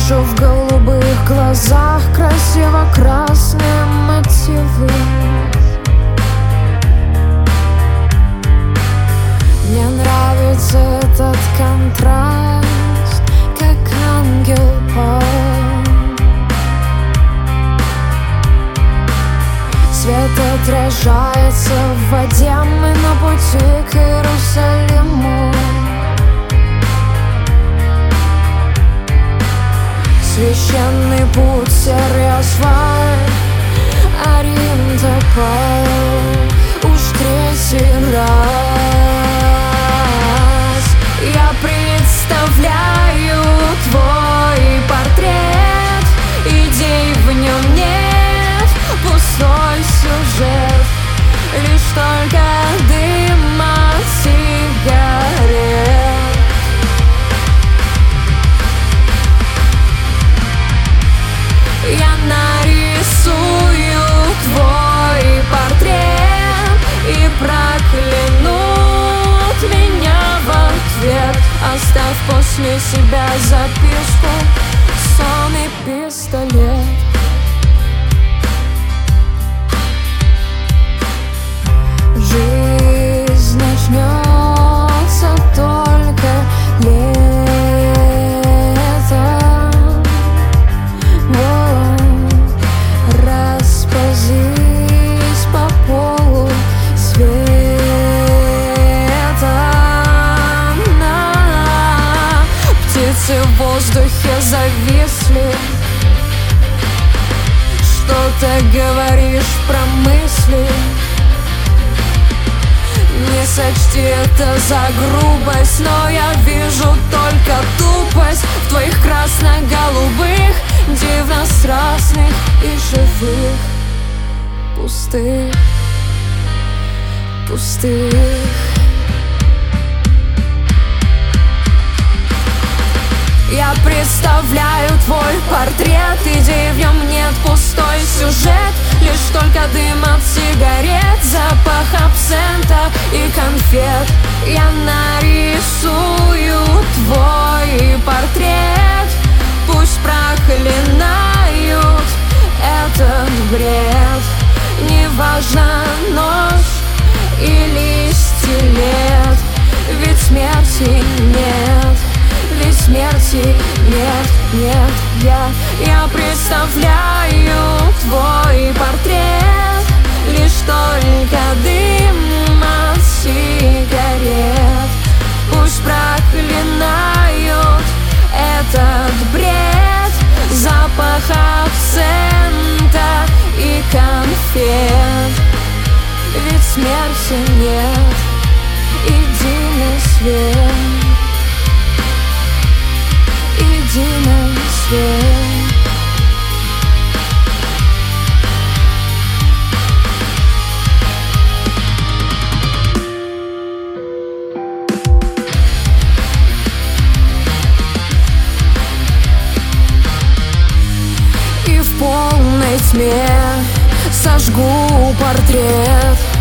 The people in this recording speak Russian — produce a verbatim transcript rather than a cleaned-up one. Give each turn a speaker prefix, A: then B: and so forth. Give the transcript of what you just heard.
A: вижу в голубых глазах красиво-красные мотивы. Мне нравится этот контраст, как ангел Бог. Свет отражается в воде, мы на пути к Иерусалиму. Священный путь, серый асфальт, Орим-Тополь. Уж третий раз я представляю твой портрет. Идей в нем нет, пустой сюжет, лишь только дым от сигарет. Я нарисую твой портрет и проклянут меня в ответ. Оставь после себя записку, сон и пистолет. Жизнь начнется только летом. Расползись по полу светом. Птицы в воздухе зависли. Что ты говоришь про мысли? Не сочти это за грубость, но я вижу только тупость в твоих красно-голубых, дивно-страстных и живых, пустых, пустых. Я представляю твой портрет, идей в нем нет, пустой сюжет, лишь только дым от сигарет, запах абсента и конфет. Я нарисую твой портрет, пусть проклинают этот бред. Неважно, нож или стилет, ведь смерти нет. Ведь смерти нет, нет, я, я представляю твой портрет, лишь только дым от сигарет. Пусть проклинают этот бред, запах абсента и конфет. Ведь смерти нет, иди на свет. Иди на свет. И в полной тьме сожгу портрет.